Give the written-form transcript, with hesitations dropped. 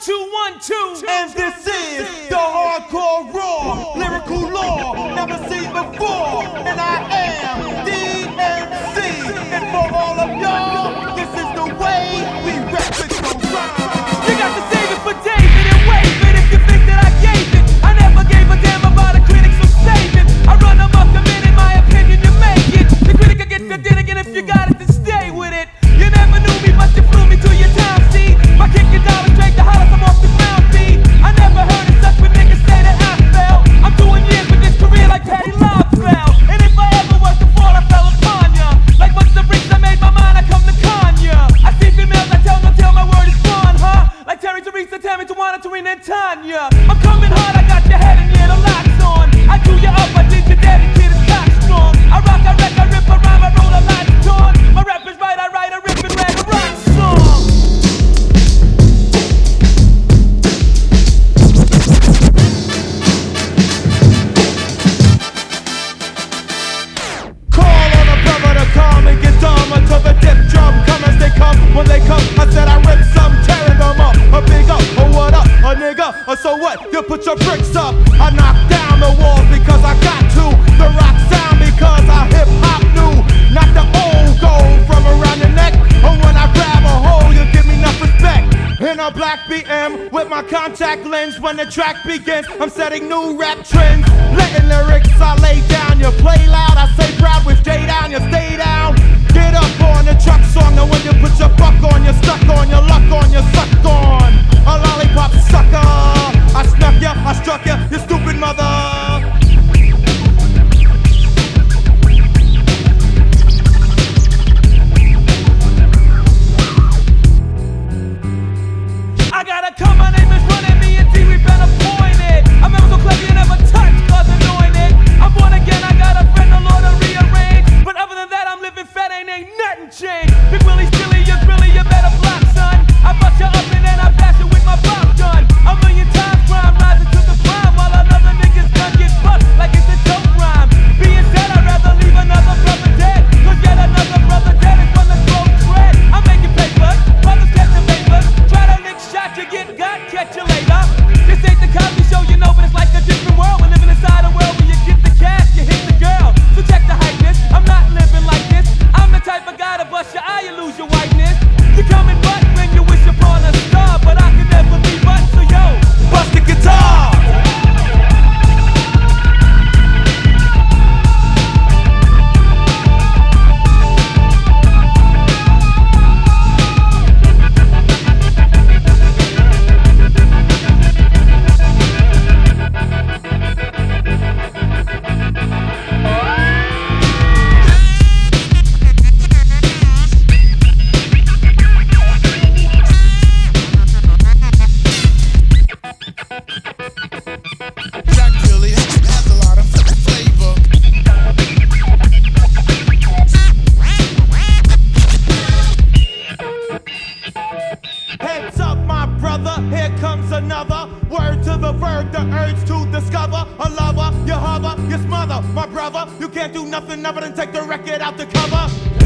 212. And this is the hardcore raw, lyrical law, never seen before. And I am DMC. And for all of y'all, this is the way we rap it so rhyme. You got to save it for David and wave it if you think that I gave it. I never gave a damn about the critics, so save it. I run amok them in my opinion, you make it. The critic will get the din again if you got it, then stay with it. You never knew me, but you flew me to your town, see? My kick is down straight to holler, I'm off the ground, B. I never heard it such when niggas say that I fell. I'm doing years with this career like Patty Lobb fell. And if I ever was to fall, I fell upon ya. Like once the bricks I made my mind, I come to con ya. I see females, I tell no tale, my word is gone, huh? Like Terry, Teresa, Tammy, Tawana, Tarina, and Tanya. I'm coming hard, I got your head and yeah, the locks on. I drew you up, I did your daddy, kid is cock strong. I rock, I wreck, I rip, I rhyme, I roll, a line torn. My rap is right, I write, I rip and rag, a rock song. Call on a brother to come and get dumb until the dip drum come as they come. When they come, I said I rip some, tearing them up. A big up, or what up, a nigga, or so what? You put your bricks up. I knock down the walls because I got to. The rock sound because I hip hop new. Not the old gold from around the neck. Or when I grab a hole, you give me enough respect. In a black BM with my contact lens. When the track begins, I'm setting new rap trends. Letting lyrics I lay down. You play loud, I say proud. We stay down, you stay down. Get up on the truck song. Now when you put your buck on, you're stuck on, your luck on, you're sucked on. A lollipop sucker. I snuck ya, I struck ya, you stupid mother. I gotta come, my name is running me and D, we been appointed. I'm never so clever, you never touch, cause anointed. I'm born again, I got a friend, the Lord to rearrange. But other than that, I'm living fat, ain't nothing changed. Big Willie, Skilly, you better block, son. I bust you up and then I pass it with my pop gun. A million times crime rising to the prime, while another nigga's gun get bust like it's a dope rhyme. Being said, I'd rather leave another brother dead, cause yet another brother dead is when the throat tread. I'm making papers, brothers catching papers. Try to lick shot, you get got, catch you later. This ain't the Cosby Show, you know, but it's like a different world. We're living inside a world where you get the cash, you hit the girl. So check the hypeness, I'm not living like this. I'm the type of guy to bust your eye, you lose your whiteness. You coming but when you wish upon a star, but I can never be but, so yo, Bust the guitar. Jack really has a lot of flavor. Heads up, my brother, here comes another. Word to the verb, the urge to discover. A lover, you hover, you smother. My brother, you can't do nothing other than take the record out the cover.